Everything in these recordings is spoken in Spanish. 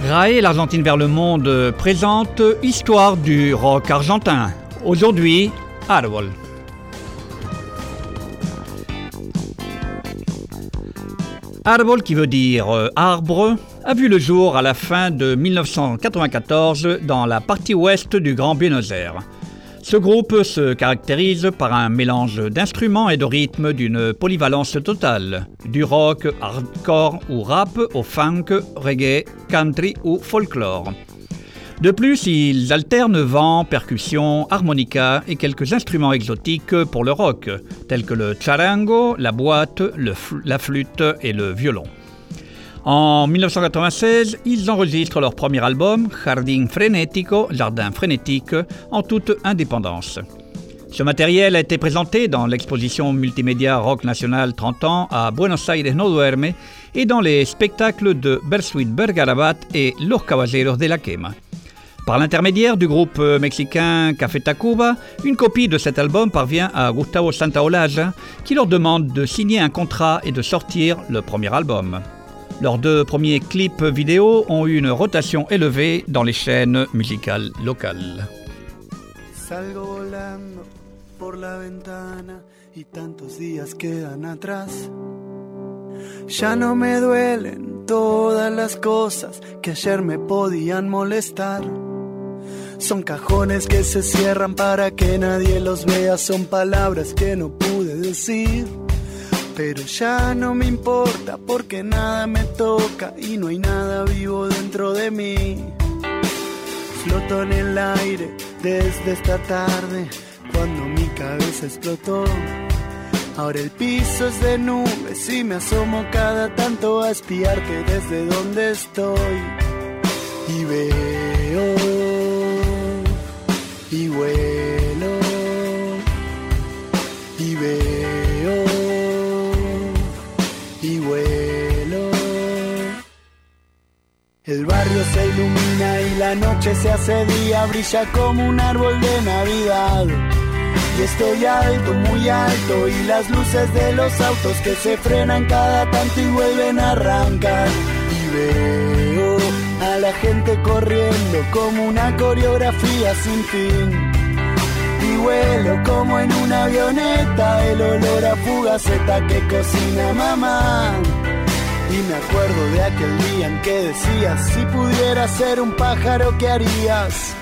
RAE, l'Argentine vers le monde, présente Histoire du rock argentin. Aujourd'hui, Árbol. Árbol, qui veut dire arbre, a vu le jour à la fin de 1994 dans la partie ouest du Grand Buenos Aires. Ce groupe se caractérise par un mélange d'instruments et de rythmes d'une polyvalence totale, du rock, hardcore ou rap au funk, reggae, country ou folklore. De plus, ils alternent vent, percussion, harmonica et quelques instruments exotiques pour le rock, tels que le charango, la boîte, la flûte et le violon. En 1996, ils enregistrent leur premier album, Jardín Frenético, Jardin frénétique, en toute indépendance. Ce matériel a été présenté dans l'exposition multimédia Rock National 30 ans à Buenos Aires No Duerme et dans les spectacles de Bersuit Bergarabat et Los Caballeros de la Quema. Par l'intermédiaire du groupe mexicain Café Tacuba, une copie de cet album parvient à Gustavo Santaolalla, qui leur demande de signer un contrat et de sortir le premier album. Leurs deux premiers clips vidéo ont eu une rotation élevée dans les chaînes musicales locales. Salgo volando por la ventana y tantos días quedan atrás. Ya no me duelen todas las cosas que ayer me podían molestar. Son cajones que se cierran para que nadie los vea, son palabras que no pude decir. Pero ya no me importa porque nada me toca y no hay nada vivo dentro de mí. Floto en el aire desde esta tarde cuando mi cabeza explotó. Ahora el piso es de nubes y me asomo cada tanto a espiarte desde donde estoy. Y veo y vuelo y veo y vuelo. El barrio se ilumina y la noche se hace día, brilla como un árbol de Navidad. Y estoy alto, muy alto, y las luces de los autos que se frenan cada tanto y vuelven a arrancar. Y veo a la gente corriendo como una coreografía sin fin. Y vuelo como en una avioneta, el olor a fugaceta que cocina mamá. Y me acuerdo de aquel día en que decías, si pudieras ser un pájaro, ¿qué harías?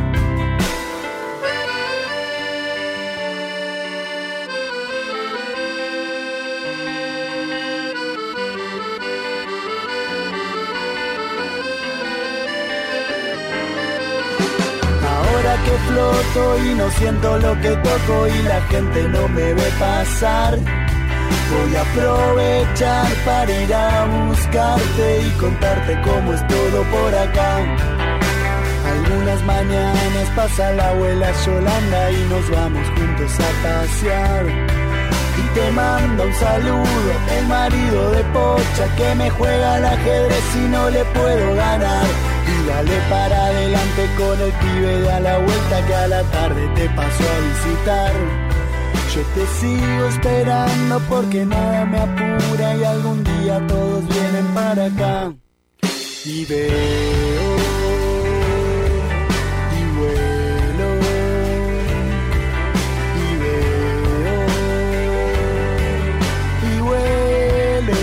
Que floto y no siento lo que toco y la gente no me ve pasar. Voy a aprovechar para ir a buscarte y contarte cómo es todo por acá. Algunas mañanas pasa la abuela Yolanda y nos vamos juntos a pasear. Y te manda un saludo el marido de Pocha que me juega al ajedrez y no le puedo ganar. Y dale para adelante con el pibe de a la vuelta que a la tarde te paso a visitar. Yo te sigo esperando porque nada me apura y algún día todos vienen para acá. Y veo y vuelo y veo y vuelo.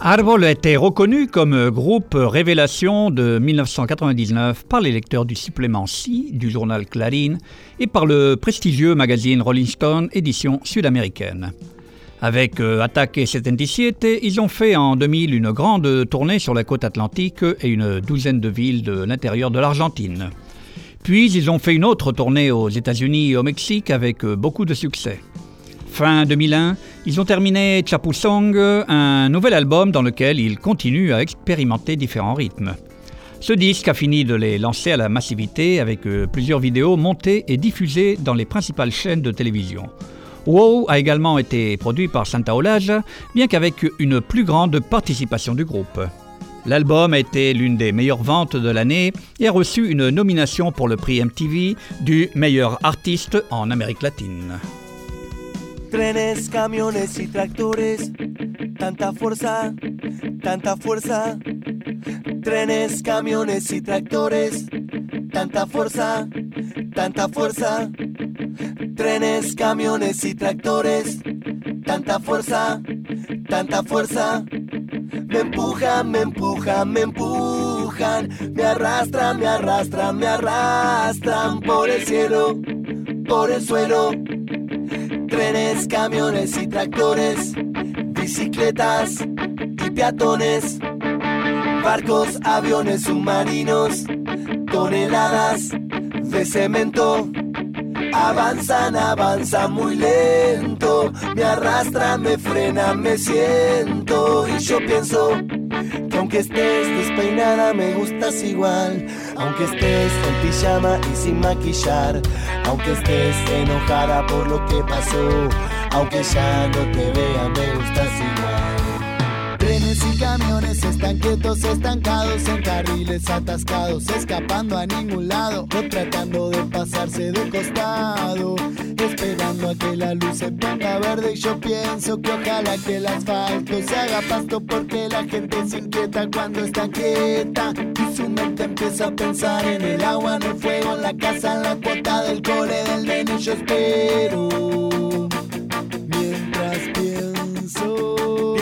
Árbol a été reconnu comme groupe révélation de 1999 par les lecteurs du supplément Si du journal Clarín et par le prestigieux magazine Rolling Stone, édition sud-américaine. Avec Ataque 77, ils ont fait en 2000 une grande tournée sur la côte atlantique et une douzaine de villes de l'intérieur de l'Argentine. Puis ils ont fait une autre tournée aux États-Unis et au Mexique avec beaucoup de succès. Fin 2001, ils ont terminé Chapusong, un nouvel album dans lequel ils continuent à expérimenter différents rythmes. Ce disque a fini de les lancer à la massivité avec plusieurs vidéos montées et diffusées dans les principales chaînes de télévision. Wow a également été produit par Santa Olaja, bien qu'avec une plus grande participation du groupe. L'album a été l'une des meilleures ventes de l'année et a reçu une nomination pour le prix MTV du meilleur artiste en Amérique latine. Trenes, camiones y tractores, tanta fuerza, tanta fuerza. Trenes, camiones y tractores, tanta fuerza, tanta fuerza. Trenes, camiones y tractores, tanta fuerza, tanta fuerza. Me empujan, me empujan, me empujan, me arrastran, me arrastran, me arrastran por el cielo, por el suelo. Trenes, camiones y tractores, bicicletas y peatones, barcos, aviones, submarinos, toneladas de cemento. Avanzan, avanzan muy lento, me arrastran, me frenan, me siento. Y yo pienso que aunque estés despeinada me gustas igual. Aunque estés en pijama y sin maquillar, aunque estés enojada por lo que pasó, aunque ya no te vea me gustas igual. Trenes y camiones están quietos, estancados en carriles atascados, escapando a ningún lado o tratando de pasarse de costado, esperando a que la luz se ponga verde. Y yo pienso que ojalá que el asfalto se haga pasto, porque la gente se inquieta cuando está quieta y su mente empieza a pensar en el agua, en el fuego, en la casa, en la cuota del cole del nene. Yo espero mientras pienso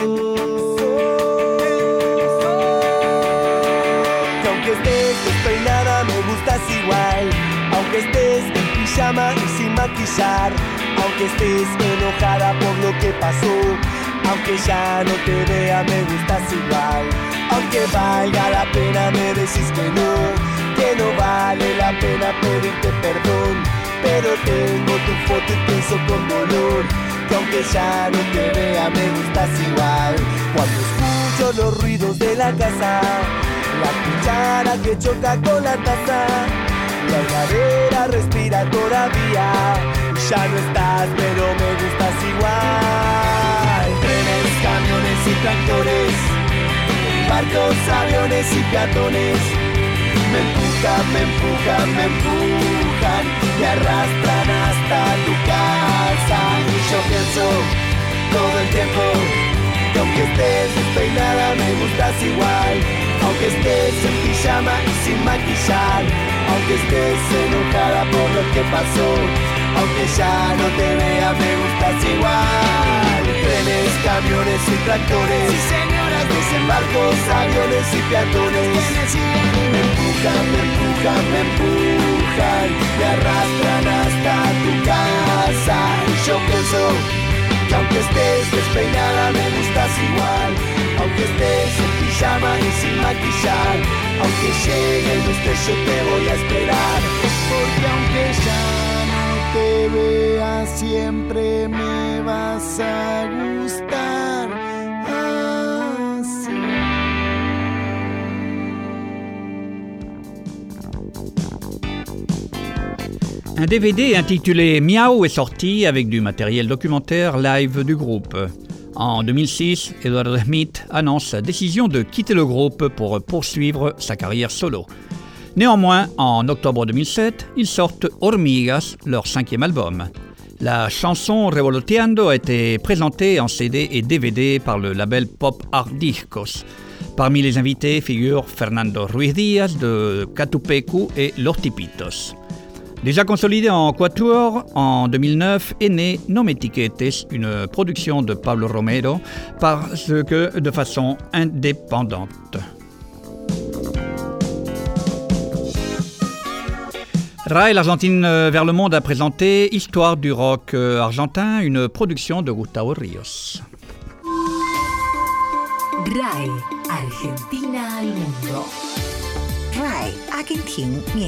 que aunque estés despeinada me gustas igual. Aunque estés en pijama y sin maquillar, aunque estés enojada por lo que pasó, aunque ya no te vea me gustas igual. Aunque valga la pena me decís que no vale la pena pedirte perdón, pero tengo tu foto y pienso con dolor que aunque ya no te vea me gustas igual. Cuando escucho los ruidos de la casa, la cuchara que choca con la taza, la heladera respira todavía. Ya no estás, pero me gustas igual. trenes, camiones y tractores, Barcos, aviones y peatones, me empujan, me empujan, me empujan, me arrastran hasta tu casa. y yo pienso todo el tiempo que aunque estés despeinada me gustas igual. Aunque estés en pijama y sin maquillar, aunque estés enojada por lo que pasó, aunque ya no te vea me gustas igual. Trenes, camiones y tractores, Sí, señoras, desembarcos, aviones y peatones, me empujan, me empujan, me empujan, me arrastran hasta tu casa. Y yo pienso que aunque estés despeinada me gustas igual. Aunque estés en pijama y sin maquillar, aunque llegue el esté yo te voy a esperar. porque aunque ya no te vea siempre me vas a gustar así. Un DVD intitulé Miau est sorti avec du matériel documentaire live du groupe. En 2006, Eduardo Smith annonce sa décision de quitter le groupe pour poursuivre sa carrière solo. Néanmoins, en octobre 2007, ils sortent Hormigas, leur 5e album. La chanson Revoloteando a été présentée en CD et DVD par le label Pop Art Discos. Parmi les invités figurent Fernando Ruiz Díaz de Catupecu et Los Tipitos. Déjà consolidé en quatuor, en 2009 est née No Me Etiquetes, une production de Pablo Romero, parce que de façon indépendante. Rai, l'Argentine vers le monde a présenté Histoire du rock argentin, une production de Gustavo Ríos. Rai, Argentina al mundo. Rai, Argentina